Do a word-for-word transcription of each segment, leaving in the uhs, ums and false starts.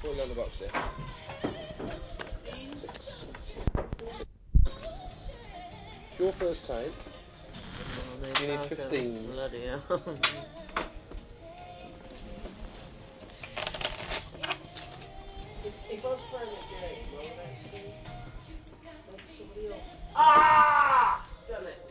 Put it on the box there. Six. Six. It's your first time. Oh, you need fifteen. Bloody hell. if, if I was playing a game, I would actually make somebody else. Ah! Damn it.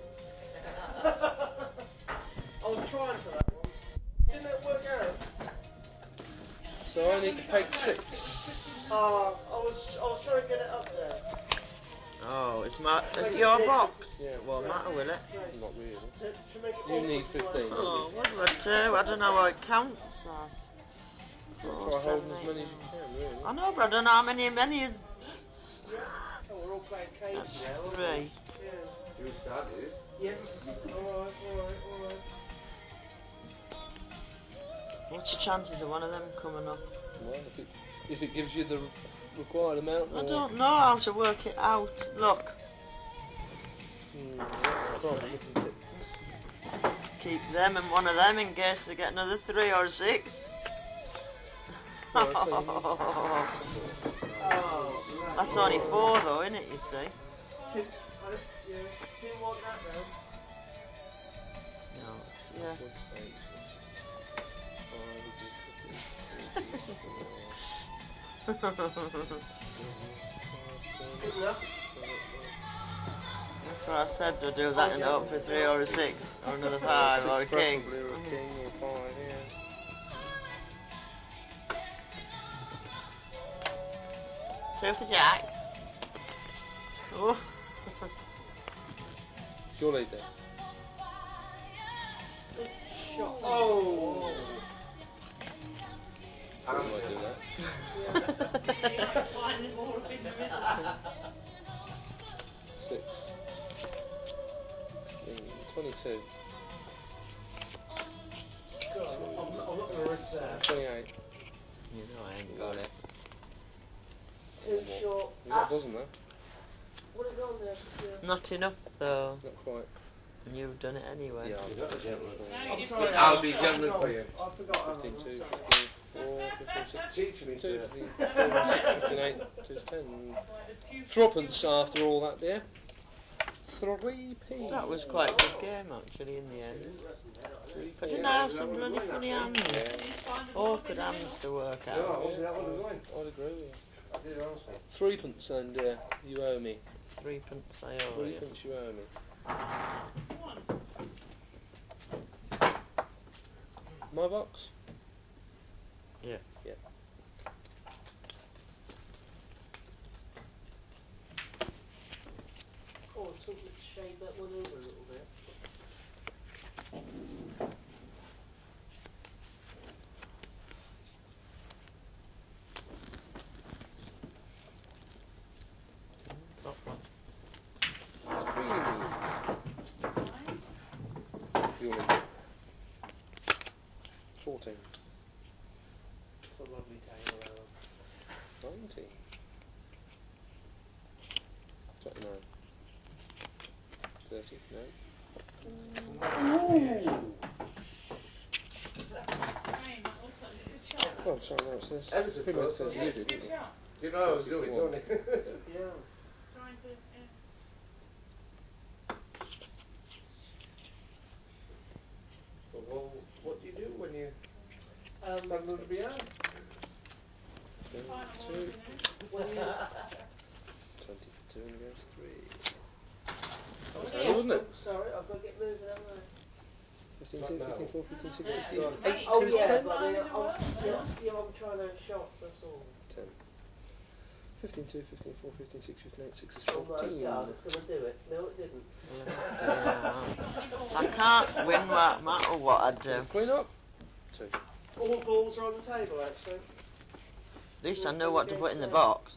I was trying for that one. Didn't it work out? So I need to peg six. Ah, uh, I was I was trying to get it up there. Oh, it's my. Is it your box? Yeah. Well, yeah. matter, will it? Right. Not really. To, to make it You need fifteen. Oh, what do I do? I don't know what it counts as. Four, Try holding as many as you can, really. I know, but I don't know how many many is. Yeah. Oh, we're all playing cage That's now. three. Yeah. You started. Yes. Alright, alright, alright. What's the chances of one of them coming up? Well, if it, if it gives you the required amount. I or don't know how to work it out. Look. Hmm, that's the problem, isn't it? Keep them and one of them in case they get another three or six. Oh, so you need oh, that's only four though, isn't it, you see? Did, I, yeah, didn't want that round. No. Yeah. Good enough. That's what I said, to do that and hope for three or a six, or another five, or a king. Preferably or a king or five, yeah. Two for jacks. Oh. It's your lead then. Good shot. Oh. I might do that. Six. Sixteen. Twenty-two. God, I'm, I'm not, not going to risk that. Twenty-eight. You know I ain't got it. Too short. You got a dozen there. What have you gone there? Yeah. Not enough though. Not quite. And you've done it anyway. Yeah, I'll be gentleman. I'm sorry, I'll be gentleman for you. I forgot. fifteen, two, fifteen, four, fifteen, six, Teach me, two, sir. fifteen, four, six, fifteen, eight, two, ten. Threepence after all that, dear. Three p. That was quite a good game actually in the end. I didn't have some bloody funny hands. Awkward hands to work No, I out. wanted that one to win. I'd agree with you. I did honestly. Threepence and uh, you owe me. Threepence I owe you. Threepence you owe me. My box? Yeah. Yeah. Oh, something to shade that one over a little bit. Got one. Your lead. Fourteen. It's a lovely table, Alan. Nineteen. Twenty-nine. Thirty. No. Ooh. Oh, sorry, no, it says. Ever so Pretty much close, says wasn't you it? did, didn't you? You know I was doing, don't you? Yeah. Trying to, yeah. Well, what do you do when you Um, stand under behind? Twenty-two. when you, Twenty for two and against three. That oh, was handy, wasn't it? sorry, I've got to get moving, haven't I? Fifteen, Not two, now. fifteen, four, fifteen, six, Yeah. sixteen, Yeah. eight, Oh two, yeah, ten. but I mean, in the I'm, world, yeah, man. yeah, I'm trying out shots, that's all. Ten. Fifteen, two, fifteen, four, fifteen, six, fifteen, eight, six is Oh my fourteen. God, it's going to do it. No, it didn't. Yeah. I can't win no matter what I do. Clean up. Two. All balls are on the table, actually. At least I know what to put in the box.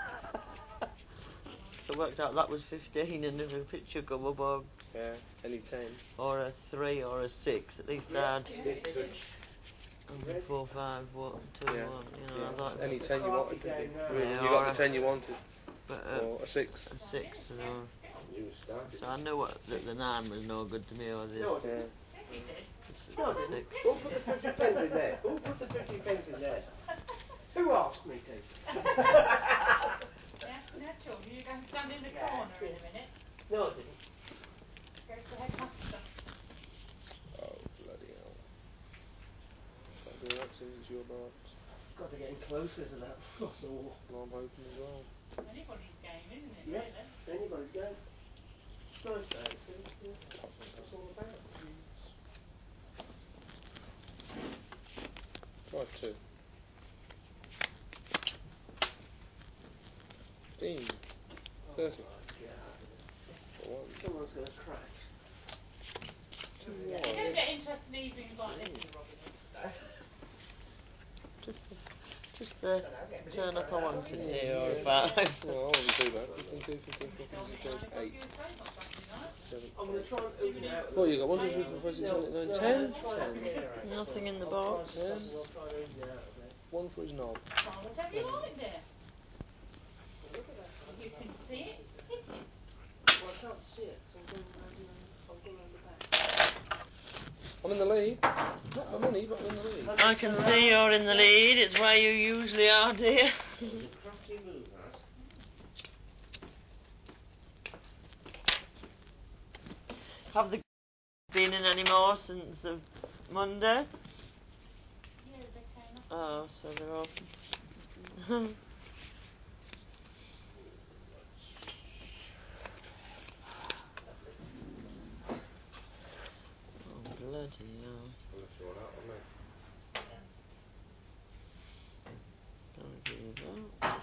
So I worked out that was fifteen, and if a picture come up or, Yeah, any ten. or a three or a six, at least Yeah. I had Big touch. um, four, five, one, two, Yeah. one. You know, Yeah. I thought Any It's a ten you crafty wanted, didn't game you? now. Really, Yeah, you got or the a- ten you wanted. but, uh, Or a six. a six. So, You started. so I knew what that the nine was no good to me, or the, No, I Yeah. didn't. the, No, I the didn't. six. Who put the fifty pence in there? Who put the fifty pence in there? Who asked me to? tea. Yeah, now children, you go and stand in the Yeah, corner cool. in a minute. No, I didn't. Go to the headmaster. Oh, bloody hell. Can't do that since it's your box. God, they're getting closer to that. That's all. Well, I'm hoping as well. Anybody's game, isn't it, Yeah, really? anybody's game. It's nice though, see? Yeah. That's what it's all about. Try two. Fifteen. Thirty. Oh my god. For one. Someone's going to crash. Two You one. don't get interesting evenings like this in Robin Hood. Just the, just the turn up I wanted Yeah. here, or Yeah. five. Well, I wouldn't do that. fifteen two, fifteen four, Told me fifteen nine six, o'clock eight. you were safe on Saturday night. seven. I'm going to try and open it out. What you got? one, two, Maybe three, four, five, six, you- seven, eight, nine, No, ten. I'm going to try it ten. here actually. Nothing in the I'll try box. something, I'll try and open it out a bit. One for his knob. Try whatever you like, dear. Well, look at that. If you can see it, hit it. Well, I can't see it because I'm going around the, I'm going around the back. I'm in the lead. Not my money, but I'm in the lead. I can see you're in the lead. It's where you usually are, dear. That was a crafty move, that. Have the been in any more since the Monday? Yeah, they came up. Oh, so they're open. Oh, bloody hell. I'll lift you one out on me. Yeah. Can't give you that.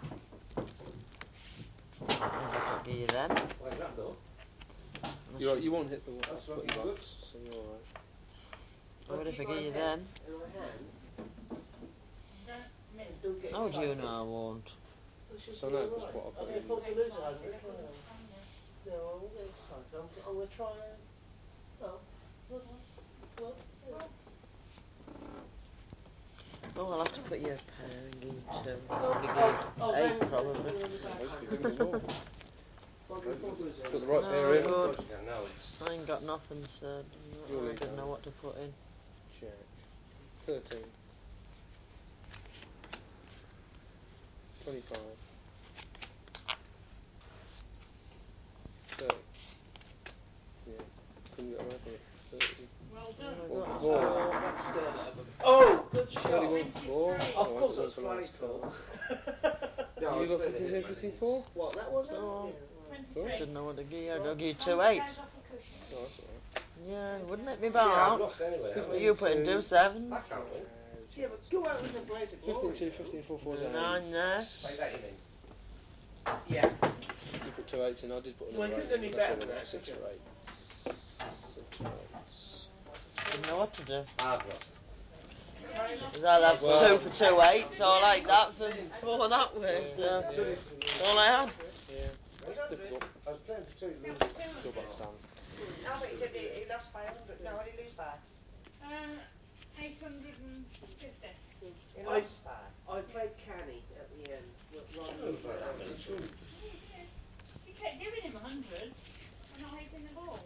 Means I can't give you them. Like that, though. You're right, you won't hit the one. That's That's looking box, good. so you're alright. I would if I keep give my you head them. in my hand. Don't miss. And don't get How would you excited. know I won't? Well, she'll So be no, all just right. what I've got I'm in. supposed to lose a hundred. They couldn't No, stand it. no, I won't get excited. I'm, I'm going to try and... No. Look, look, look. Look. Oh, I'll have to put your pair in gear two. Oh, Be oh, gear oh, eight, then- probably. then on the back. Hopefully bring them all. Well, the thought was, uh, Put the right No, pair in. good. Of course you can now, it's... I ain't got nothing, so You'll I leave didn't that. know what to put in. Check. Thirteen. Twenty-five. Thirty. Yeah. Couldn't get away from it. Thirty. Well done. Oh, I One got for four. Oh, that's still a little bit. Oh, good shot. Thirty-one for four. twenty-three. Oh, Of course I it was for last played for. Yeah, You got I'll play the fifteen, Hitman fifteen, in. four? What, that one? So, then? um, Yeah, well. twenty-three. Didn't know what to give you. I'd Right. give you As two long as it eights. goes off a cushion. No, that's alright. Yeah, wouldn't let me Yeah, I've box. lost anyway, haven't I? You put in two sevens. I can't win. Yeah, but go out with a blaze of glory. Fifteen two, now. fifteen four, four, There's a eight. nine there. Like that, you mean? Yeah. You put two eights in. I did put Well, another it eight couldn't in. be That's better all I than got. that, Six could for you? eight. Six for eight. Didn't know what to do. I've lost. Because I'll have Well- two for two eights, or like that for four that way. So Yeah. that's all I had. Yeah. It's difficult. I was playing for two, losing. Go back down. No, but he said he, he lost five hundred. No, what did he lose by? Uh, eight hundred fifty. He I, lost five. I played canny at the end, r- rather Oh, than but that many two. Oh, he did. He kept giving him a hundred and not hitting the ball.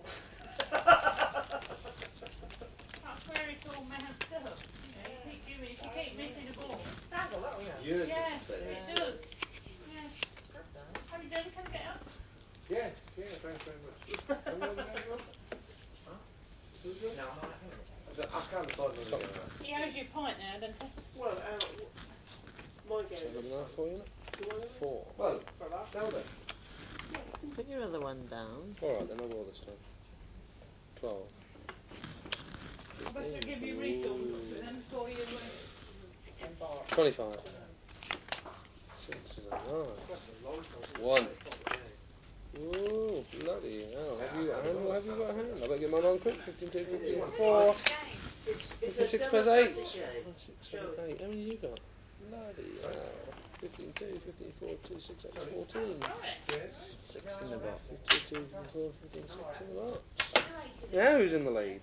That's where it all mounts up. You know, you keep giving, if you keep missing a ball. Sounds a lot, you know. Years Yeah, of success. it does. Yeah. How you doing? Can I get up? Yeah, yeah, thanks very much. How many other games you want? Huh? Who's yours? No, I'm alright, give me a I said, I can't afford another game now. He owes you a pint now, doesn't he? Well, uh, w- my game Seven this and a half time. for you. Do I win? Four. Well, For that? now then. Put your other one down. Alright, then I will this time. Twelve. I better give you refills then before you win. Ten bar. Twenty-five. Six is a nine. That's a long time since One. I played a proper game. Ooh, bloody hell. Have Yeah, you I got a can't hand? go Have you got a south, hand? yeah. I better get mine on quick. fifteen two, fifteen Yeah. four. It's, it's fifteen a six plus eight. democratic game. Oh, six, Show seven, it. eight. How many you got? Bloody hell. fifteen two, fifteen four, two, six, eight, fourteen. Yes. Six in the box. fifteen two, fifteen four, fifteen six in the box. Now who's in the lead?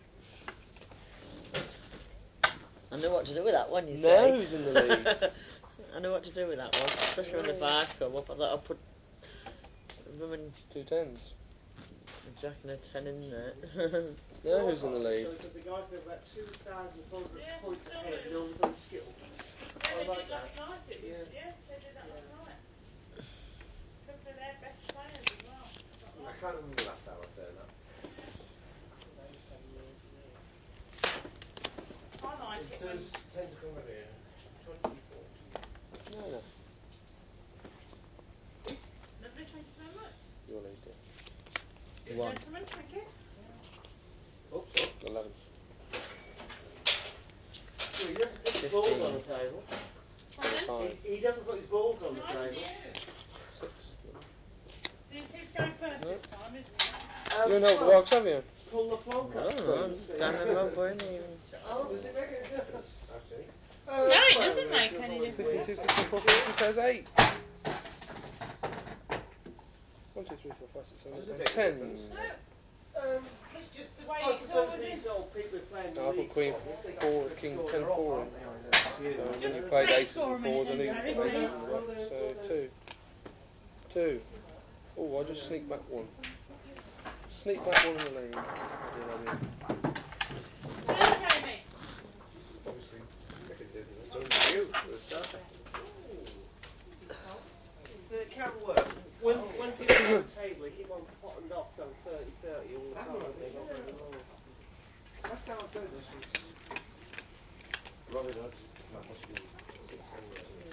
I know what to do with that one, you see. Now who's in the lead? I know what to do with that one, especially when the five come up. I thought I'd put a blooming Two tens. jack and a ten in there. Now who's in the lead? So, because the guy could about two thousand four hundred Yeah, points still ahead do. and all of a sudden skittle. Yeah, I they like did that. last night. It was, Yeah. yeah, they did Five. He, he doesn't put his balls on the table. Six. This is going first No. this time, isn't it? Um, You know the well, box, have you? pull the plonk up. Oh, can't remember any. Oh, does it make any difference, actually? Uh, No, it well, doesn't uh, make the any whole difference. way. fifty-two, fifty-four, fifty-six, has eight. One, two, three, four, five, six, seven, Does eight, it nine, make a ten. difference? No, Um, it's just the way I it's suppose ordered. these old people who play in the No, I put league queen, spot, if they got four, to king, score, ten, they're off, four. aren't they? Oh, that's you. So when Just you played play aces score a and fours, I minute knew you in put there, aces isn't and it? that. So two. Two. Oh, I just sneak back one. Sneak back one in the lead. I did, I did. No, Jamie. Obviously, making a difference. It's only you for a start. But it can work. When, when people are on the table, they keep on potting off going thirty thirty all the Hang time. on, They got yeah. really more. Last time I played this was Robin Hood. That must be six, seven years ago.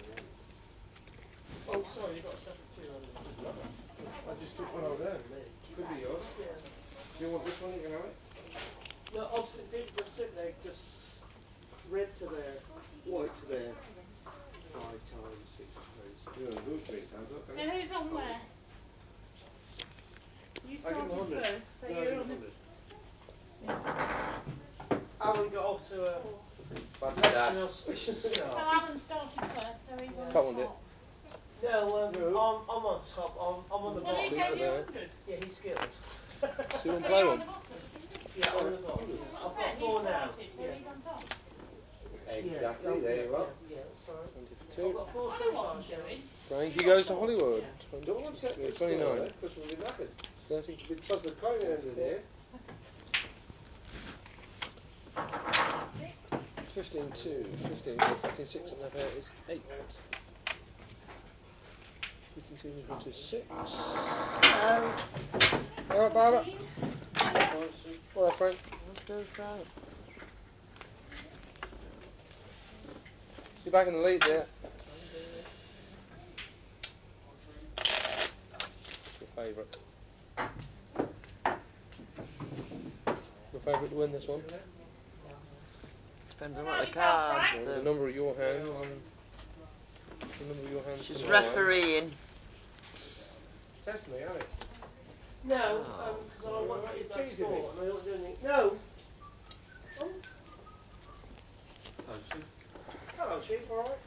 Oh, sorry, you've got a separate two on there. Doesn't matter. I just took one out there. Could be yours. Yeah. If you want this one, you can have it. No, obviously people just sit there, just red to their, white to their five times, six times. You don't do three times, Now okay? who's on where? You I give him a started hundred. first, so No, I you're give him on a the... hundred. Alan got off to a Bad less start. than auspicious So start. Alan started first, so he's on Cut the one, did. top. No, um, No. I'm, I'm on top, I'm, I'm on the Well, he bottom. Leave gave it you a there. hundred. Yeah, he's skilled. So you want So to play you're on one? the bottom. Yeah, I'm on the bottom. That's Yeah. what I've I said, got he four now. started, so Yeah. he's on top. Exactly, Yeah, there yeah, you are. Yeah, yeah, that's all right. twenty for I've two. got four I so know what far, I'm doing. Frankie goes to Hollywood. Yeah. Don't want to set twenty-three, the score twenty-nine. there, because we'll be knackered. thirty. We'll be toss the coin at the end of the day. fifteen, two. fifteen, four, fifteen, six, and a half is eight. fifteen, two, fifteen, two, six. Alright, Barbara. Alright, Frank. What do Frank? You're back in the lead there. Your favourite. Your favourite to win this one? Depends on what the cards Well, the do. number of your hands and the number of your hands. She's combined. refereeing. Test me, Alex. No, Oh, because I want to keep that Teasing me. score and I don't do anything. No! Oh. Hello, Chief, alright?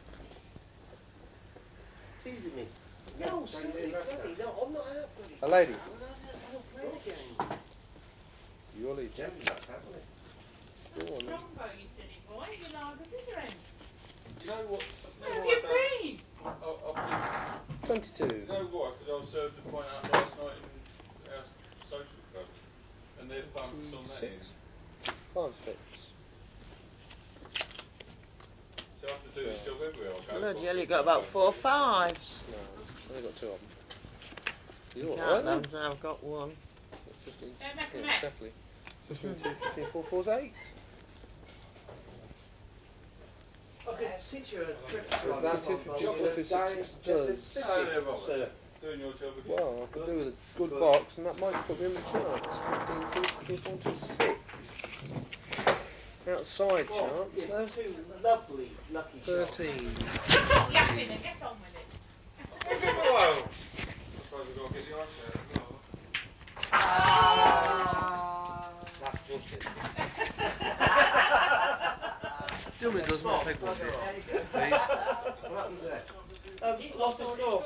Teasing me. No, Like silly, you did last bloody, time. no, I'm not out, bloody. A lady. I don't, I don't play the game. Your lead. Jim did that time, wasn't Go on then. Strongbow, you silly boy, you're like a scissor end. Do you know what? Where You have know you what I been? don't- I- I've been- twenty-two. You know why? Because I was served a point out last night in our social club, and they're focused on that end. twenty-six. Five six. So I have to do this job everywhere I go. Bloody I've hell, you keep got my about phone four to- fives. No, only got two of them. You You're can't alright them, then. so I've got one. fifteen, Don't make a yeah, mess. definitely. fifteen, two, fifteen, four, four's eight. I could teach you a trick to With on that, that one, if Bob. you Chocolate want two, to six, die, six just does. this Hello there, biscuit, Robert. sir. Doing your job again. Well, I could do with a good Good. box, and that might put me in the chance. fifteen, two, two, four, two, six. Outside Well, chance, it's though. two lovely, lucky shots. thirteen. Stop yapping and get on with it. Hello. I suppose we've got to get the ice out as well. That's busted. Do me does not take one. Bugger off. Please. What happens there? Um, He's lost the lost score.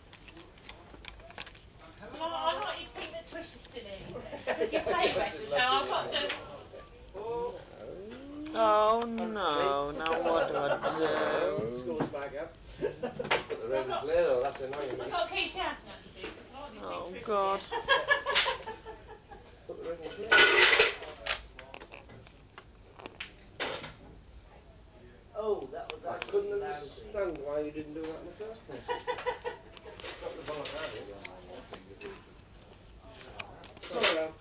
Well, I like you think that Trish is still in. Because you play better, so I've got to... Oh, Oh no, now what do I do? scores back up. Put the red in play though, that's annoying me. I've got to keep shouting at you, Duke, because I like you Oh, think Trish God. is in. Put the red in play. Oh, that was I actually couldn't lousy. understand why you didn't do that in the first place. Got the bullet out of it. Sorry, Al.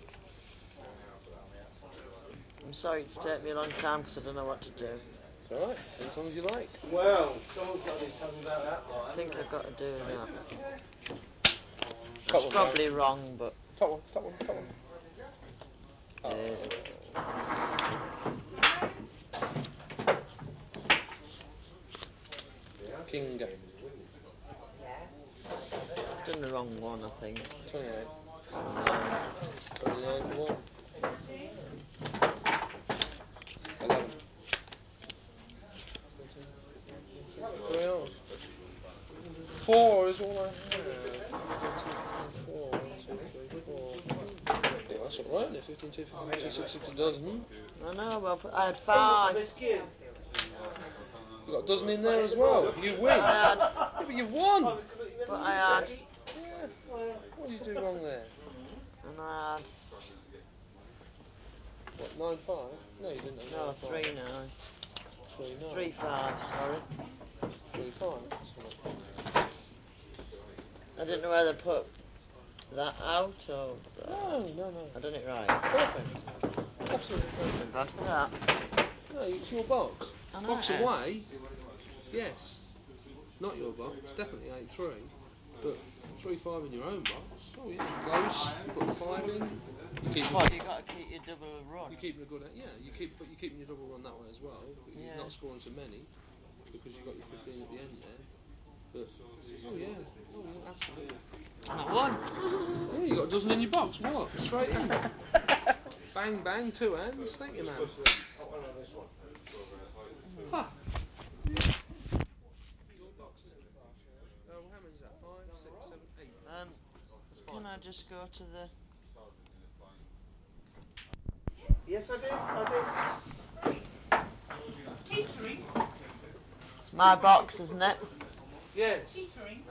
I'm sorry it's taken me a long time because I don't know what to do. It's alright, as long as you like. Well, someone's got to do something about that lot, I think haven't I've got to do that. Top It's one, probably wrong, but Top one, top one, top one. Oh. it is. Yeah. Kinga. Yeah. Done the wrong one, I think. twenty-eight. No. twenty-nine, one. Fifteen. eleven. Three ours. Four is all I have. Four, one, two, three, four. Yeah, that's alright, isn't it? fifteen, two, fifteen, two, six, six, a dozen. I know, but I had I five. missed you. You got a dozen in there as well. You win. I had, Yeah, but you've won. but I had, Yeah. What did you do wrong there? and I had, What, nine five? No, you didn't have no, nine five. three nine. Three nine. Three five, sorry. Three five. That's I didn't know whether to put that out or... No, no, no. I done it right. Perfect. Absolutely perfect. Glad for that. No, it's your box. I know Box it is. away, yes. Not your box, definitely eight three. But three five in your own box. Oh yeah, close. You put the five in. You keep. What, you got to keep your double run. You keep a good. Yeah, you keep. But you're keeping your double run that way as well. But Yeah. you're not scoring so many because you got your fifteen at the end there. But oh yeah, oh yeah, absolutely. And I won. Yeah, you got a dozen in your box. What? Straight in. Bang bang, two hands. Thank you, man. Huh. Your box is in the bar, Sharon. Oh, how many is that? Five, six, seven, eight. Um, can I just go to the... Yes, I do. I Teetering. It's my box, isn't it? do. Yes. Teetering.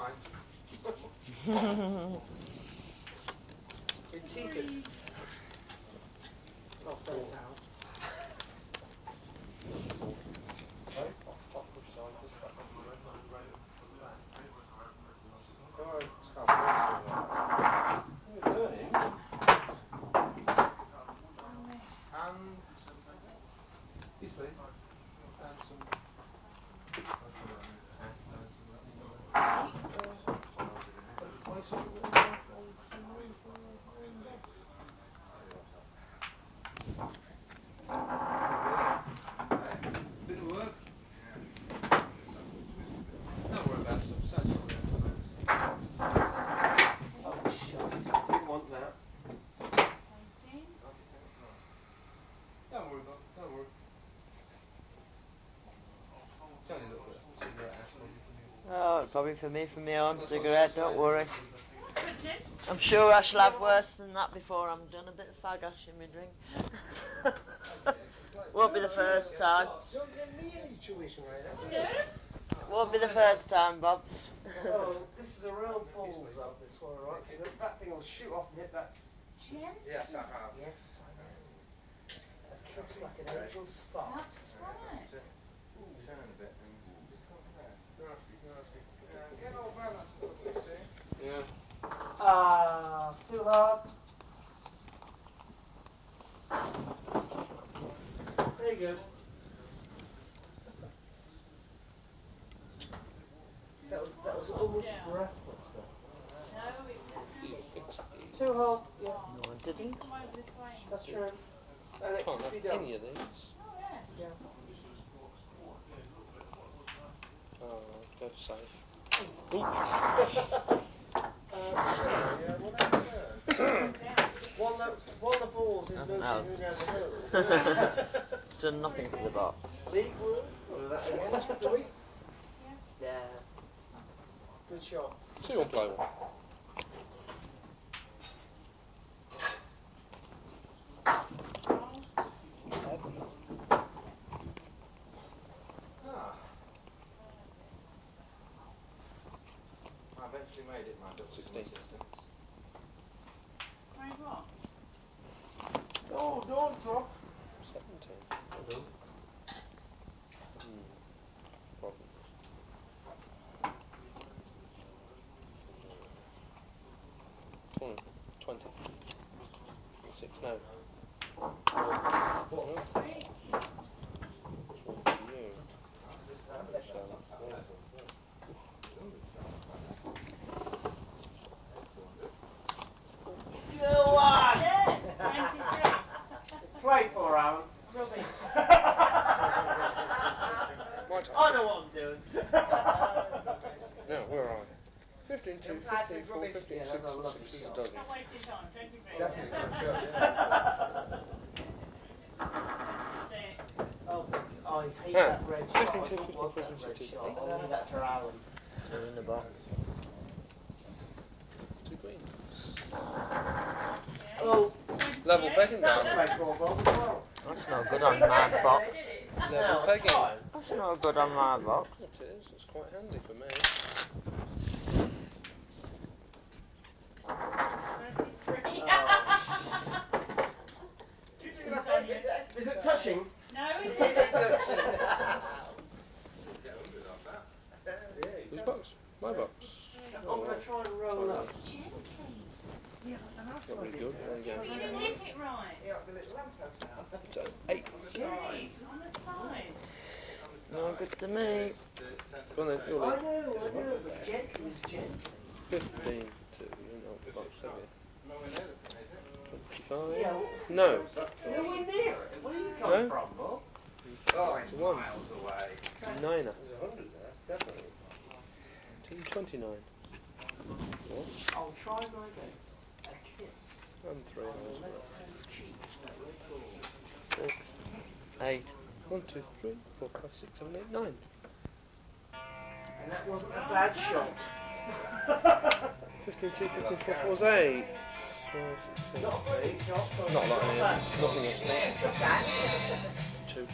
It teetered. Oh, thanks, Al. And he's clean. And some. Bit of work. Don't worry about it. Besides, not really exercise. Oh, shite. Didn't want that. Eighteen. Don't worry about it. Don't worry. It's only a little bit of cigarette ash from you. Oh, probably for me, for my own cigarette, don't worry. Goodness. I'm sure I shall have worse than that before I'm done. A bit of fag ash in my drink. Won't be the first time. Don't give me any tuition right now. No. Won't be the first time, Bob. Oh, this is a real balls up, this one, right? That thing will shoot off and hit that. Gentle. Yes, I have. Yes, I know. A kiss like an angel's fart. That's right. Turn a bit and become there. Nasty, nasty. Yeah, get old balance a little bit, see? Yeah. Ah, too hard. Very good. That was that was almost breathless then. No, it was You counting. fix these. Too hard. Yeah, Oh, No, I didn't. come over this way. that's true. And it Can't could have be done. any of these. Oh, yeah. Yeah. Oh, go safe. Uh, yeah, well, that's, uh, one that one the balls in Hasn't Lucy helped. who never knew. It's done nothing for the box. League rule. Do that again. Do we? Yeah. Good shot. So you'll play one. Ah. I eventually made it my double sixteen. assistance. Right, what? Oh, don't drop. seventeen. Well done. Hmm. Problems. twenty. twenty. Six, no. What? No. Three. Three to you. Seven. Go on! Yeah, twenty-three. Play for Aaron. Rubbish. My turn. I know what I'm doing. fifteen two, Them prices fifteen four, rubbish. fifteen Yeah, six, that's a lovely six is a shot. dozen. Not wasting time, twenty three. Definitely not sure, yeah. Six. Oh, but I hate Ah, that red shot. fifteen I two, don't fifteen want four, that fifteen red six, shot. eight. I'll leave that to Alan. Two in the box. Two greens. Oh, Level pegging that's down. a red four bob as well. That's not good on my box. Level No, pegging. fine. That's not good on my box. It is, it's quite handy for me. thirty-three. Oh. Is it touching? No, it Is it isn't. touching? Get hundred off that. Yeah, you Whose can. box? My box. I'm going to try and roll up. Gently. Yeah, and that's Not what I very did good, there. there you go. But you didn't hit it right. Yeah, the little lamppost now. It's an eight. Did, on the side. No good to me. Go on then, you're I lead. know, I know, but gently is gently. fifteen two, you're not the box, have you? Nowhere near the pin, is it? twenty-five. Yeah, well, No. nowhere near it. Where are you No? coming from, Bob? Oh, it's It's a one. miles away. Niner. There's a hundred there, definitely. Two twenty-nine. What? I'll try my best. A kiss And three on hours the for it. left-hand cheek, that red ball. Six. Eight. One, two, three, four, five, six, seven, eight, nine. And that wasn't a bad shot. Fifteen two, fifteen four, four's eight. Five, six, seven, Not a brilliant eight. shot, but Not not like a any bad other. shot. Nothing else. Two.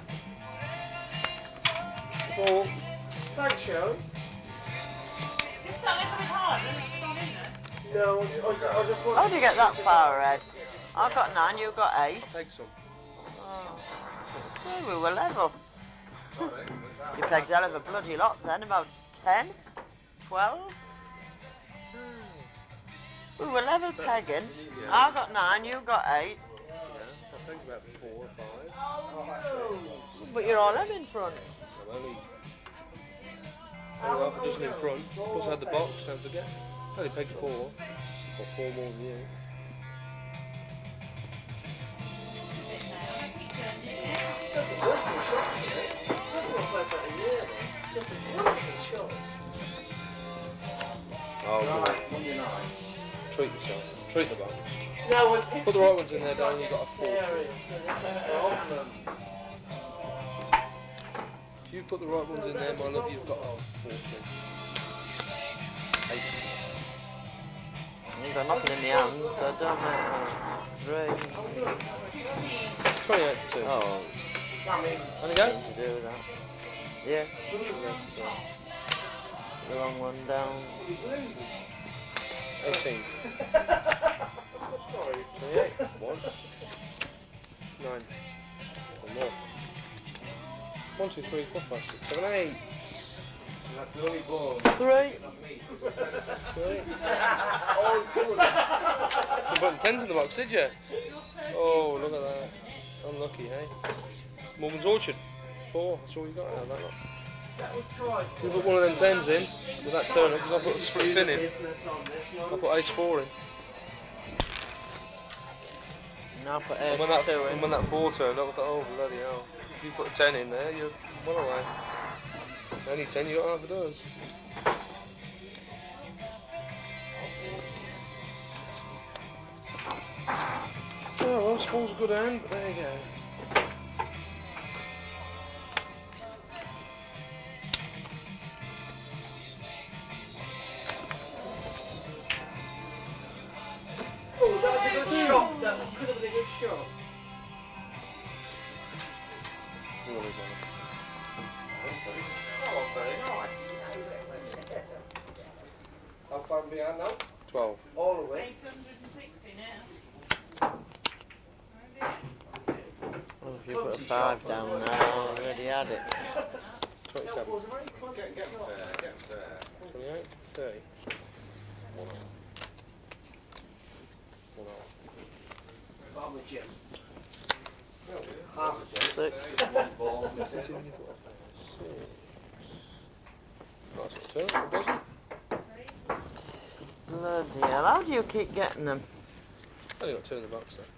Four. Thanks, Sharon. Just that little bit hard, then it's gone in there. No, I, I, I just want. How do you get that far, Ed? I got nine, you got eight. Take some. Oh. See, we were level. You pegged hell of a bloody lot then, about ten? twelve? We were level pegging. I got nine, you got eight. Yeah, I think about four or five. Oh no! But you're all in front. I'm only, only half a dozen in front. Plus I had the box, don't forget. I only pegged four. Or four more than you. That's a wonderful shot, Sharon. That's what I said about a year ago. Just a wonderful shot. Oh, Right, Monday night. treat yourself. Treat the box. No, when it, Put the right ones in there, it's Dan, not you've got a getting fortune. serious, but it's a problem. If you put the right ones No, in there, that's my a love, you've got problem, a fortune. Eight. You've got nothing in the hands, so don't matter. Three. twenty-eight to two. Oh, I mean, And again? nothing to do with that. Yeah. The wrong one down. he's losing. eighteen. Sorry. twenty-eight. One. Nine. One more. One, two, three, four, five, six, seven, eight. And that's the only ball. Three. Not me, because I'm ten. Three. All two of them. You put tens in the box, did you? Oh, look at that. Unlucky, hey? Morgan's Orchard. Four. That's all you got out of that lot. That was tried. You put one of them tens in with that turn up, because I put a split fin in. Business on this one. I put ace four in. Now put And ace when that, two and in. when that four turned up, I thought, oh, bloody hell. If you put a ten in there, you're well away. Any ten, you got half a dozen. Oh, well, small's a good hand, but there you go. Oh, that was a good shot. That could have been a good shot. You'll leave one. Oh, very nice. How far behind now? Twelve. All the way. eight hundred sixty now. Oh dear. Oh, if you put a five down there, I already had it. That Twenty-seven. was a very clumsy Get, get shot. fair, get fair. Twenty-eight. Thirty. One off. One off. Bomber Jim. No, half a jet. Six. One ball on the Fifty-two table. when you put off there. Six. Nice little turn, doesn't it? Bloody hell, how do you keep getting them? Only got two in the box though.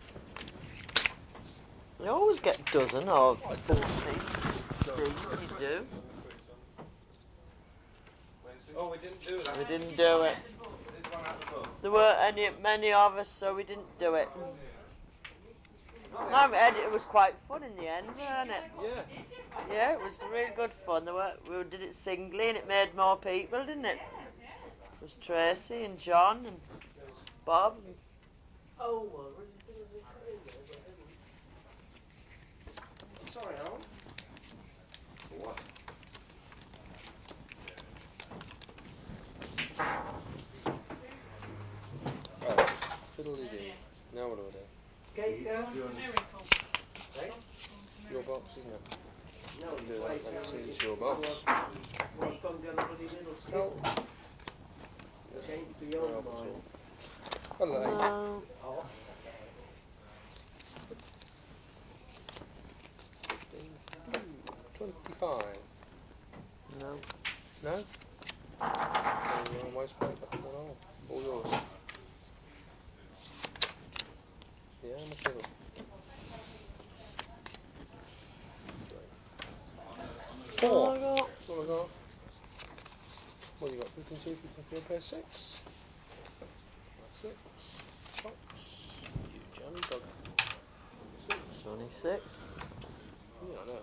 You always get a dozen or fourteen, sixteen, you do. Oh, we didn't do that. We didn't do it. We did one out the book. There weren't any many of us, so we didn't do it. No, Ed, it was quite fun in the end, wasn't it? Yeah. Yeah, it was really good fun. There were, we did it singly and it made more people, didn't it? It was Tracy and John and Bob. And Oh, well, really didn't they cut in there, but didn't. Sorry, Alan. For what? Right. Fiddly-dee. Now what do I do? Okay, yeah. It's a miracle. Hey? Your box, isn't it? No, Do you that play then, so see you- it's your you box. want- you want to come down the bloody middle skill. Which ain't for your No, mind. Hello. no. Oh. fifteen. Ooh, twenty-five. No. No? Oh, my waste paper. One all. All yours. Yeah, I'm a fiddle. Oh Four. my God. That's all I got. What you got? fifteen, two, fifteen, four, pair six. Six. Tops. You Johnny Bugger. Six. twenty-six. Yeah, I know.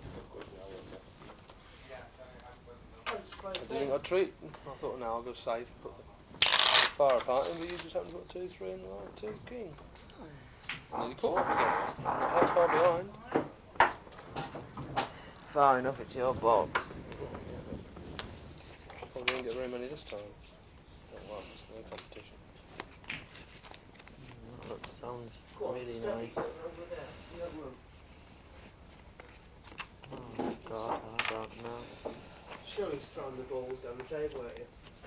I just play I safe. didn't got a treat. I thought, now I'll go safe and put the fire apart in, but you just happened to put two, three, and like two, king. I nearly caught up again. I'm not that far behind. Far enough, it's your box. Probably didn't get very many this time. Oh well, it's no competition. That looks, sounds What, really the stuff nice. you got over there? You don't know. Oh God, I don't know. Sure, he's throwing the balls down the table at you.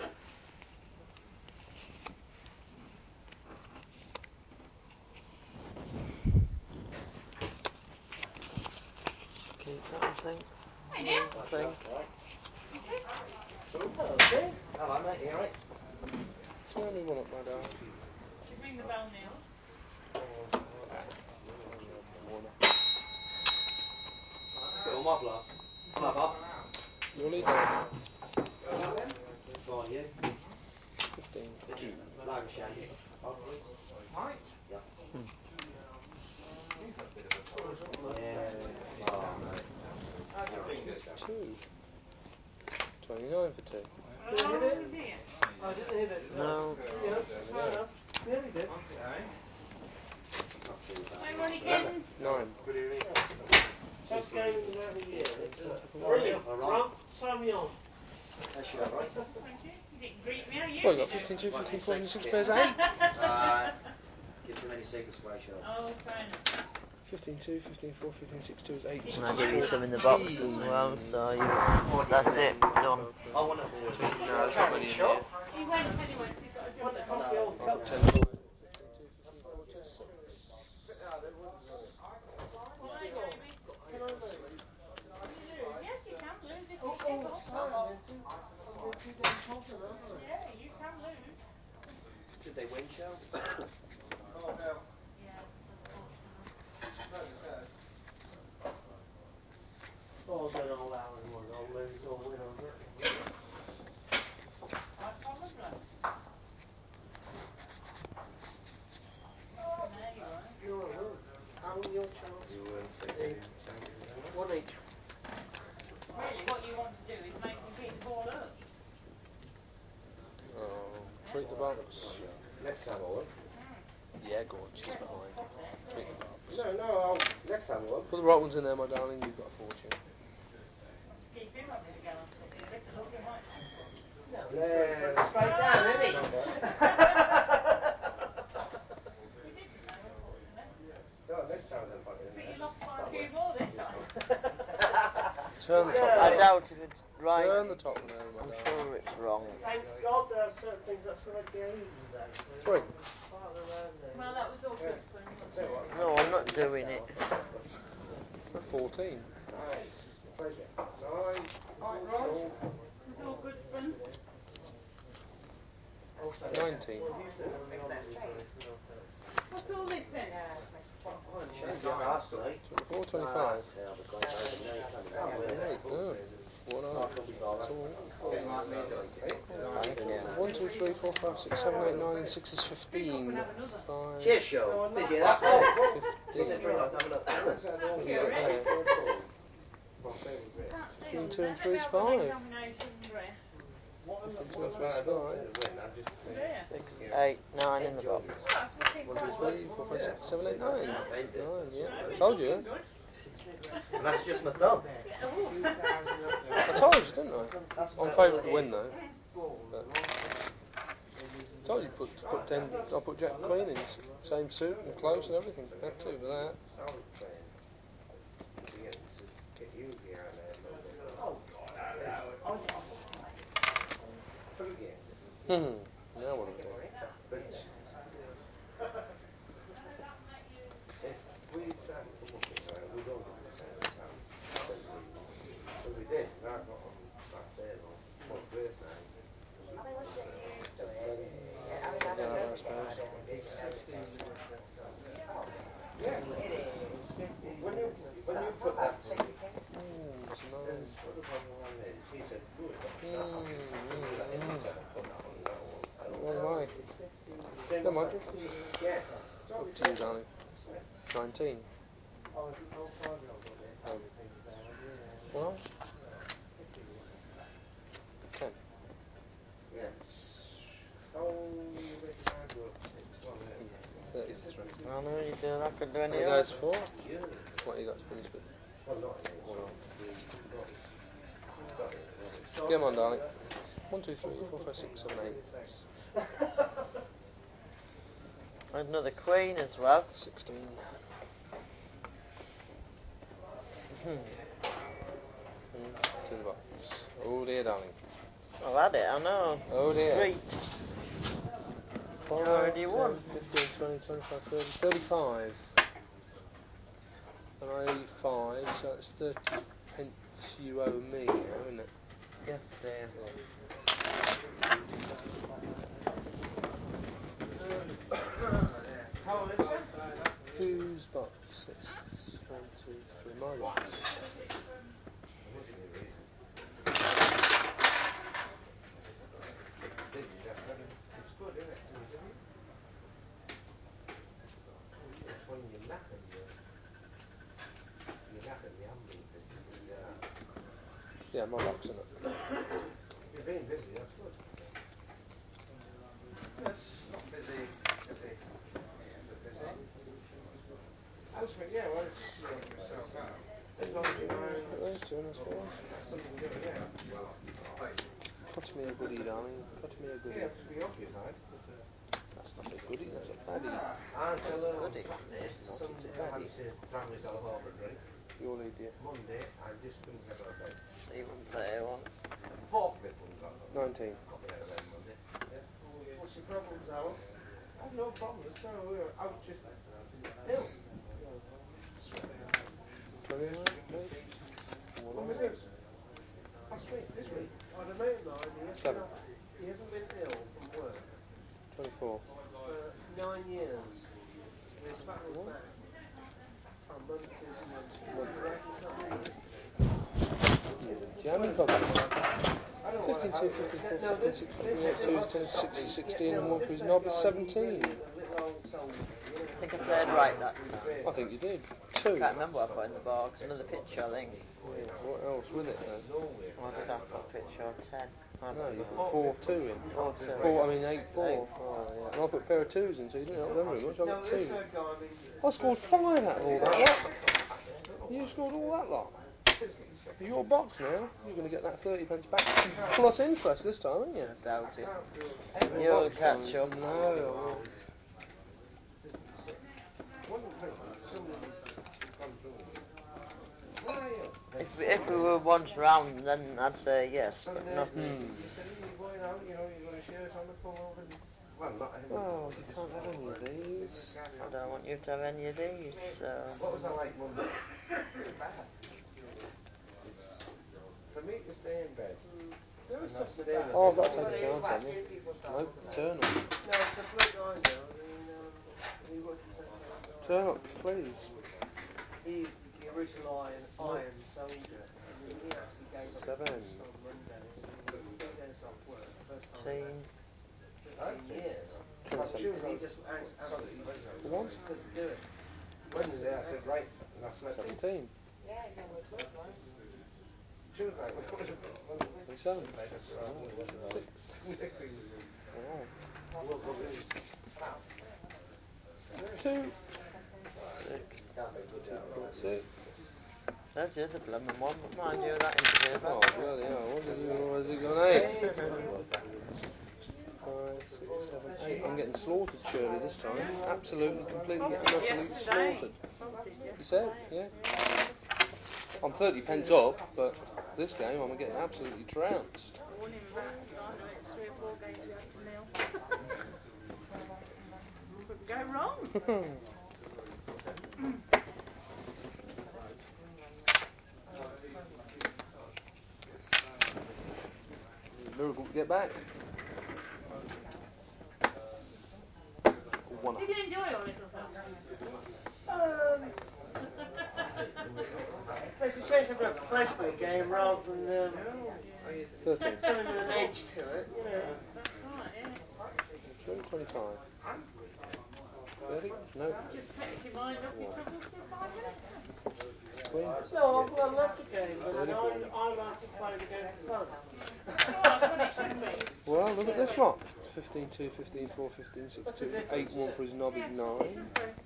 Keep that, I think. Hey, Neil. I think. Hello, Steve. Hello, mate. You alright? Turn me one up, my darling. Just ring the bell, Neil. Go on, Bob. Hello, Bob. You're lead on. Go on, you. fifteen. Two. Live shade. Bob. Mike? Yeah. Hmm. He's a bit of a dodge. Yeah. Oh, mate. How'd you think it? Two. twenty-nine for two. Did you hit it? Oh, dear. I didn't hit it. No. Yeah, fair enough. Nearly did. Okay. Not too bad. Hi, Ronikins. Nine. Good evening. Best game in the amount of years. twenty-four. Brilliant. All right. Ron, sign me on. That's you, alright? Thank you. You didn't greet me, are you? Well, you got fifteen, two, fifteen, four, and six pairs of eight. Uh, give too many secrets away, Sean. Oh, fair enough. fifteen, two, fifteen, four, fifteen, six, two is eight. And I give you some in the box as well, so you, that's it, done. I want to do No, there's not many in here. He went anyway, so he's got a What jump the on. coffee old I've cup? got ten, five, fifteen, two, fifteen, four, two, six. Why, Jamie? Can I move? Can you lose? Yes, you can lose if you Oh, stick oh, up. sorry, I'm too, I'm too damn confident, aren't I? Yeah, you can lose. Did they win, Sean? Oh, no. Yes, unfortunately. No, they said. Oh, then old Alan was. I'll lose or win on that one. Quite probably. There you are. No, I won't. Alan, your chance. You will take Eight. any chances in that? One each. Really, what you want to do is make them beat the ball up. Oh, treat the box. Next time I will. Yeah, go on, she's behind. Treat the box. No, no, I'll, next time I will. Put the right ones in there, my darling, you've got a fortune. Keep him having to go on something. Better look, he might trip up. No, he's put it straight down, isn't he? We didn't know, unfortunately. No, next time then, fucking. But you lost by a few more this time. Turn the top Yeah. I one over. doubt if it's right. Turn the top one over, my I'm darling. sure it's wrong. Thank God there are certain things that select games, actually. Three. Part of the round there. Well, that was all good fun, wasn't Tell you what. it? No, I'm not doing it. fourteen. Nice. Pleasure. Nine. Right, Ron. It was all good fun. Also, nineteen. well, you said on the honours is nice, and I'll tell you. What's all this then? Last night. twenty-four, twenty-five. I'll be quite nice. You know, you can't be Right, oh, one off. That's all. Didn't like me, did One, two, three, four, five, six, seven, eight, nine, six is fifteen. Five, Cheers, show. Did you that? Oh, fifteen. was it drink? Have another. What have you got there? Fifteen, two and three is five. Fifteen, two and three is five. Six, eight, nine in the box. One, two, three, four, five, six, seven, eight, nine. Nine, yeah. I told you. And that's just my thumb. I told you, didn't I? I'm favourite to win though. But I told you put put ten. I put Jack Queen in, same suit and clothes and everything. Had to with that. Hmm. Now what do we do? If we started to come up with that, we'd all do the same as Sam. So we did, and I got on that table, well, Grace and I, Yeah, I suppose. yeah. When you, when you put that in, Hmm. It's there's a nine. sort of on the land in, she said, do it, got that. Hmm. She said, do that in the table, put that on, that one. I don't Wrong know. way. Same Never mind. Yeah. Up to you, darling. Nineteen. Oh, five-year-old got their family things down, yeah. Well, ten. Yes. Oh, you make it hard work. Well, yeah. Thirty-three. I know you do. I could do And any it other. goes for Yeah. what you got to finish with. Well, not in it. Hold on. The rubbish. Not in it, rubbish. Come on, darling. One, two, three, four, five, six, seven, eight. And another queen as well. Sixteen. Hmm. Mm, to the box. Oh dear, darling. I've had it, I know. Oh dear. Street. Five, already ten, won. fifteen, twenty, twenty-five, thirty, thirty-five. And I owe you five, so that's thirty pence you owe me now, isn't it? Yes, dear. How old is she? Whose box? It's one, two, three, my box. There must be a reason. Busy, that's very, it's good, isn't it? When you're busy. It's when you're knackered, you, you're knackered, you haven't been busy, but you are. Yeah, my box, isn't it? You've been busy, that's good. Yes, not busy, busy. But busy. How's it? Yeah, well, it's sorting myself out. As long as you mind, Put those two in, I suppose. that's something to do, yeah. Cut me a goodie, darling. Cut me a goodie. Yeah, to be off your side. That's not a goodie, that's a baddie. Angela on goodie. Saturday, It's not, it's a Sunday I had baddie. to drive myself over a drink. Your lead, dear. Monday I just couldn't get out of bed. See one player one. Forklift wouldn't got, Nineteen. got me out of bed Monday. Yeah. What's your problems, Alan? I have no problems, so we were out just ill. Twenty-nine, maybe? When was this? Last week, this week? I had a mate of mine, he hasn't, Seven. had, he hasn't been ill from work Twenty-four. for nine years. And he's sat on his back on Monday, Tuesday, Wednesday. He wakes himself up yesterday. Jammy bugger. I don't know what fifteen, how two, it fifteen, is. four, No, fifteen, this, six, this, fifteen, eight, two, ten, six, sixteen, and one for his knob is seventeen. A little old soldier, you know. I think I played right that time. I think you did. Two. Can't remember what I put in the box. Another picture, I think. Yeah, what else with it then? Or did I put a picture of ten? I No, don't you know. put four two in. Four two. Four, I mean eight four. Eight. Oh yeah. And I put a pair of twos in, so you didn't help them very much. I No, got this two. uh, guy, I mean... I scored five out of all that lot. You scored all that lot. It's your box now. You're going to get that thirty pence back plus interest this time, aren't you? I doubt it. You'll catch up. No. One drink, somebody's gone through with it. Where are you? If we, if we were once round, then I'd say yes, but And, uh, not. you said you're going out, you know, you've got a shirt on the come over and... Well, not him. Oh, you can't have any of these. I don't want you to have any of these. So. What was I like Monday? Bad. For me to stay in bed. There was And I something stay about with Oh, I've him got all to take a day. chance on you. Nope, turn up. No, it's a bloke I know. I mean, um, he works in the same place I Turn am. up, please. He's the original Iron, Iron Soldier. I mean, he actually gave up Seven. on Monday. I mean, he was three days off work. First time Team. fifteen years. twenty-seven. She was on, just absolutely For one? couldn't do it. Wednesday, I said, right, and I slept in. seventeen. Yeah, you always was, like. Tuesday, twenty-seven. Six. Oh. Two. Six. two point six. There's the other blooming one, but mind you, that interview Oh, about. bloody hell, what did you always it gone eight? Five, six, seven, eight. I'm getting slaughtered, Shirley, this time. Absolutely, completely, and utterly slaughtered. You said, yeah. I'm thirty pence up, but this game I'm getting absolutely trounced. I won him back. I know it's three or four games we had to nil. Couldn't go wrong. Miracle to get back. One. Did you enjoy your little film? Um, it's a chance of a pleasurable game rather than um, thirteen. something with an edge to it, you know. That's right, yeah. three, twenty-five. thirty? No. Just takes your mind off your troubles for five minutes. Queen. No, I love the game, but I, I like to play the game for fun. That's what it should be. Well, look at this lot. fifteen two, fifteen four, fifteen six two. It's eight one for his knob, he's nine.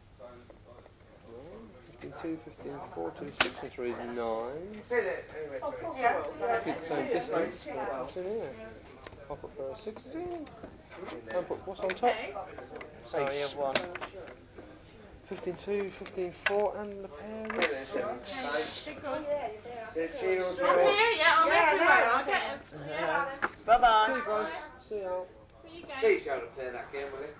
fifteen two, fifteen four, two, six and three is nine. Keep the same distance, but what's in here? I'll put for a sixteen. And put what's on top? Sorry, you have one. fifteen two, fifteen four, and the pair is six. Be good. Cheers. I'll see you, yeah, I'm everywhere. I'll get him. Yeah. Bye bye. See you guys. See you out. See you guys. Teach you how to play that game, will you?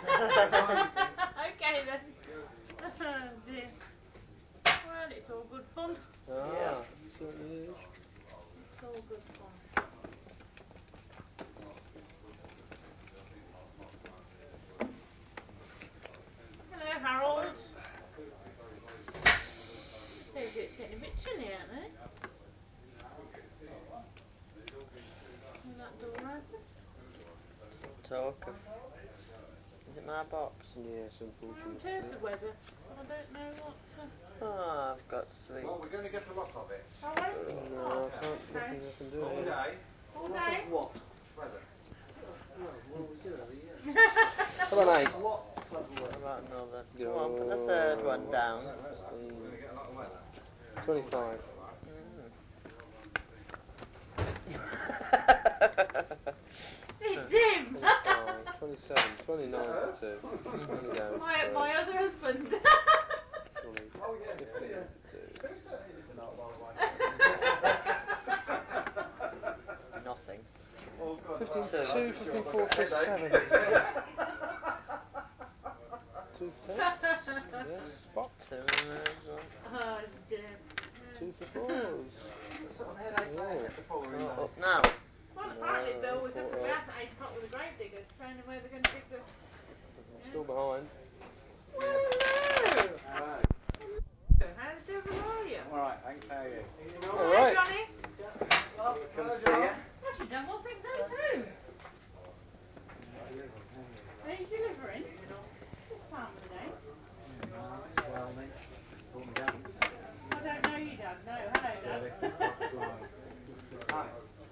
Okay then. Oh dear. Well, it's all good fun. Ah, Yeah. certainly is. It's all good fun. Hello, Harold. Maybe it's getting a bit chilly out there. Is that door open? Talk of. Is it my box? Yes, Well, unfortunately. here's the weather. I don't know what. Uh, Oh, I've got sweet. Well, we're going to get a lot of it. shall we? No, I can't. Okay. Nothing I can do All here. day. All day? What? Weather. Well, we do every year. Come on, eight. What type of What weather? about another? Come on, put the third one down. We're going to get a lot of weather. twenty-five. Mm. It's him! twenty-five, twenty-seven, twenty-nine for two. And he goes my, for my other husband. Oh, yeah. fifteen for two. Not by the way. Nothing. Oh, God. fifteen Two. for two, fifteen four for seven. Two for ten. Yes, spot. Two in there as well. Oh dear. Two for fours. Oh. Oh, up now. Well, apparently No, Bill was up at the caught house at eight o'clock with the grave diggers, saying where they're going to dig the... I'm still behind. Well, hello! Alright. How the devil are you? Alright, thanks. How are you? Hello, Alright. Johnny. Come and see you. Well, she done one thing so too. Are you delivering? This time of the day? Well, then, put me down. I don't know you, Dad. No. Hello, Dad. Hi.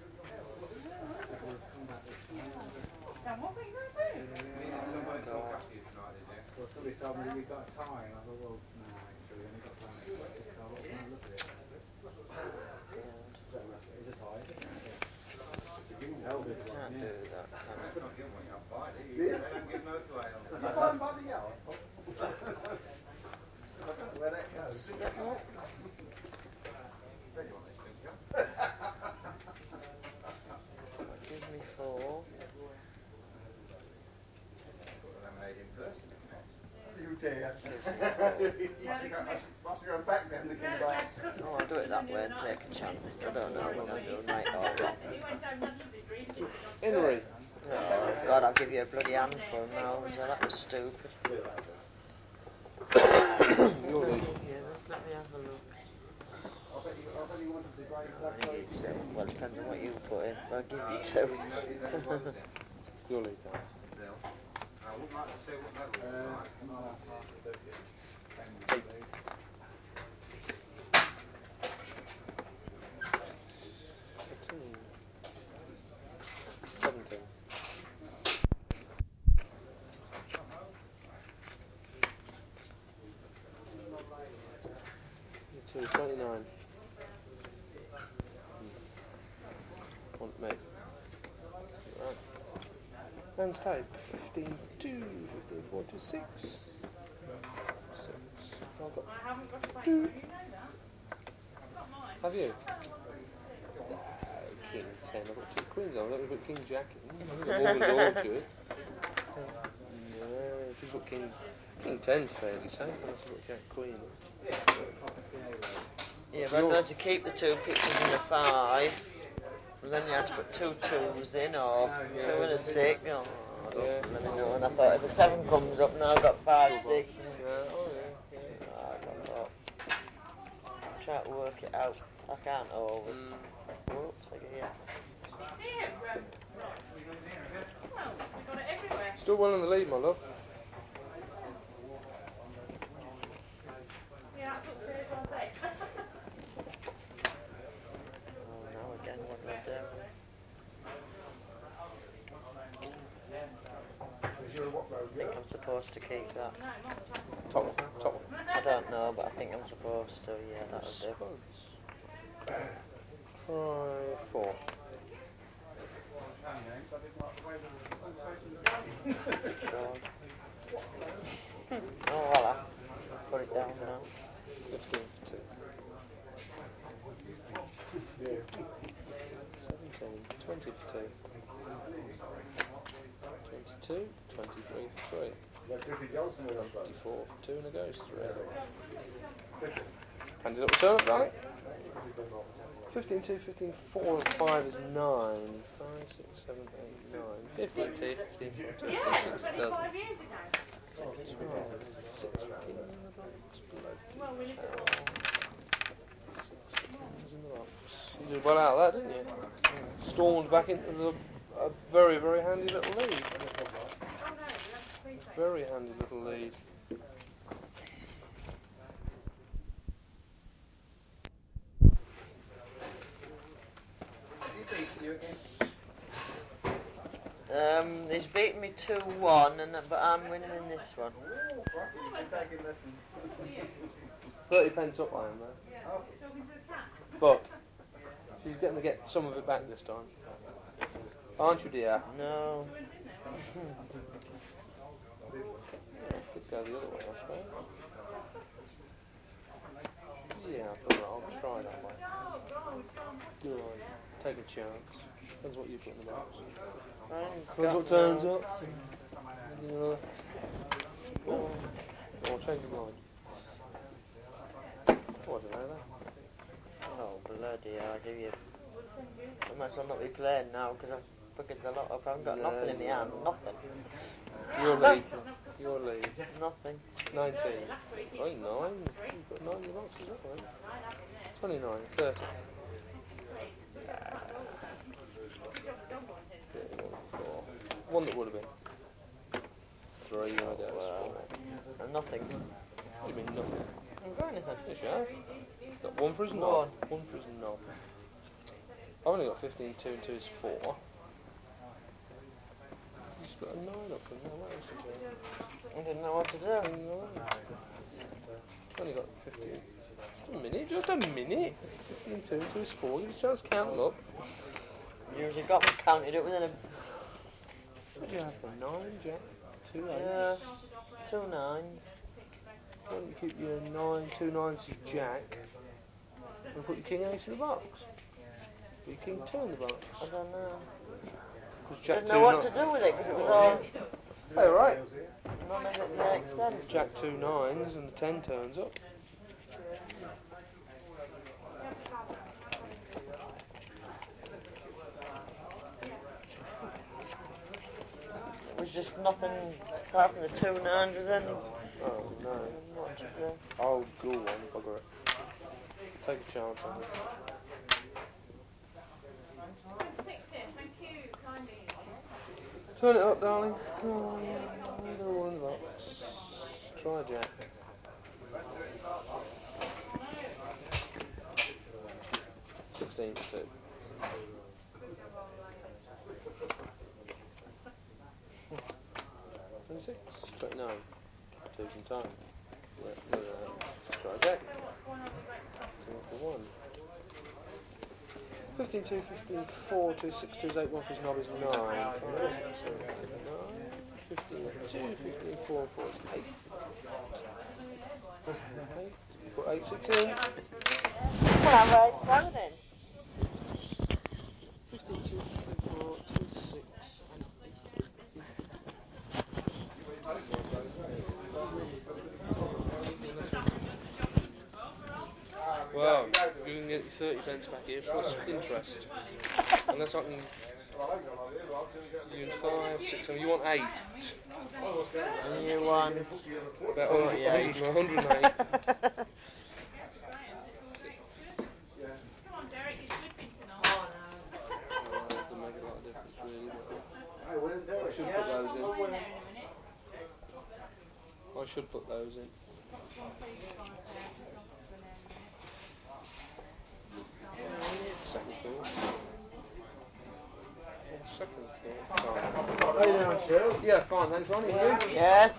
Come back this time. Done one thing so too. Somebody to look after you tonight, did you? Well, somebody told me that you've got a tie, and I thought, well, no, I ain't sure. You only got time next week, so I thought, come and look at it. It's a tie, isn't it? Yeah. It's a Elvis one, Can't yeah. do that, can I I? couldn't give one on Friday. You they don't give no to eight on You Friday. buy 'em by the yard? I don't know where that goes. Split them up. Then you want this thing, John? That gives me four. Put the lemonade in first. You dare. Gives me four. Whilst you're back then, they We can had a buy. Christmas Oh, I'll do it that way and dinner take a the chance. other I don't know night, what I'm and doing right or wrong. he went home and had lovely dreams. He was on Henry. Oh, God, I'll give you a bloody handful now as well. That was stupid. Your lead. Yeah, let's let me have a look. I bet you, I bet you wanted the grey I'll give you two. Well, it depends on what you put in, but I'll give you two. Your lead, Dan. I wouldn't like to say what level it was like. I'm not that far. Eight. Eighteen. Seventeen. Two, twenty-nine. Hmm. On me. Right. Hands tight. Fifteen two, fifteen four to six. Six. I've got I haven't got a bank two. phone, you know that. I've got mine. Have you? Oh, one, two, six. Uh, king ten. I've got two queens on. I've got king jack in. I've got more resolve no, if you've got king king ten's fairly safe unless you've got jack queen. Yeah, but I'm going to keep the two pictures in the five. And then you had to put two twos in, or Yeah. two and a six. Oh, I don't Yeah. let me know. And I thought if the seven comes up now, I've got five, six. And, Yeah, oh yeah, yeah. oh, I thought, try to work it out. I can't always. Mm. Whoops, I get yeah. It's here. Well, we got it everywhere. Still one in the lead, my love. Yeah, that's upstairs, I say. Oh, now again, what do I do? I think I'm supposed to keep that. No, Mum, top. Top one, top one. I don't know, but I think I'm supposed to. Yeah, that'll do. Try four. Sure. Oh, voila. Put it down now. Fifteen for two. Seventeen. Twenty for two. Twenty-two. Twenty-three for three. Twenty-four for two and a ghost three. And a little turn up, darling. Fifteen two, fifteen four, and five is nine. Five, six, seven, eight, nine. Fifteen two, fifteen four, two, Yeah, six, six, twenty-five years ago. six, twelve, six kings in the box. Well, we lived at Bloody home. hell. Six kings in the box. You did well out of that, didn't you? Mm. Stormed back into the a very, very handy little lead. Oh no, we had three phones. Very handy little lead. Have you beaten you again? Um, he's beaten me two one, and but I'm winning in this one. Oh, crikey, you've been taking lessons. Thirty pence up I am there. Yeah, talking to the cat. But she's getting to get some of it back this time. Aren't you, dear? No. Could go the other way, I suppose. Yeah, I'll, I'll try that way. Oh, God, Tom. Go on. Take a chance. Depends what you put in the box. Fine, Depends what got turns no. up. You know. Oh, or change your mind. Oh, I don't know that. Oh, bloody hell, I give you. I might as well not be playing now because I've figured the lot up. I haven't got No, nothing in my yeah. hand. Nothing. Your lead. Your lead. Nothing. Nineteen. Last week he Oh, did nine. three. You've got nine in the box as well, eh? Nine up in there. Twenty-nine. Thirty. Three. We got the front door. We got the dog wanted. Thirty-one. Four. One that would have been. Three, I guess. Well, Four. uh, nothing. What do you mean nothing? I haven't got anything. Yes, you have. He, he, he Got one for his One. knob. One for his knob. I've only got fifteen, two and two is four. He's got a nine up from there. What else is there? I didn't know what to do. King nine. Only got fifteen. Just a minute, just a minute. fifteen, two and two is four. Give us a chance to count them up. Usually got me counted it within a. What do you have for nine, Jack? Two eights. Yeah, two nines. Why don't you keep your nine, two nines as Jack, and put your king ace in the box? Put your king two in the box. I don't know. Jack Didn't two know what ni- to do with it because it was all. Hey, right. None of it makes sense. Jack two nines and the ten turns up. It was just nothing apart from the two nines, was any. Oh no. What to do. Oh, go on, bugger it. Take a chance on it. twenty-six here, thank you kindly. Turn it up, darling. Come on. Another one in the box. Try Jack. Sixteen to two. Twenty-six. Twenty-nine. Two from time. Yeah, no, no, no. Try Jack. Two for one. Fifteen two, fifteen four, two six, two eight, one for his knob is nine. Five, six, seven, eight, nine. Fifteen two, fifteen four, four is eight. Eight. Put eight, six in. Well, right, well then. Fifteen two, fifteen four, two six, and eight is well, you can get thirty pence back here plus interest. Unless I can. You can five, six, seven. You want eight? And you want About forty-eight. one hundred and eight. Come on, Derek, you're slipping tonight. Oh, Well, it doesn't make a lot of difference really, but Hey, when there I should put those in. no. Go in there in a minute. I should put those in. Got one piece on a pair. I'll go in there in a minute. Second thought. Well, second thought. Lay down, Cheryl. Yeah, fine. Thanks, Ronnie. You good? Yes.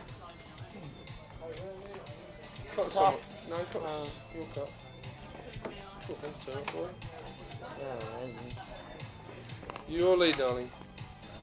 Cut Top. some. No, cut. Oh. You'll cut. Cut them two, boy. Oh, isn't. Your lead, darling.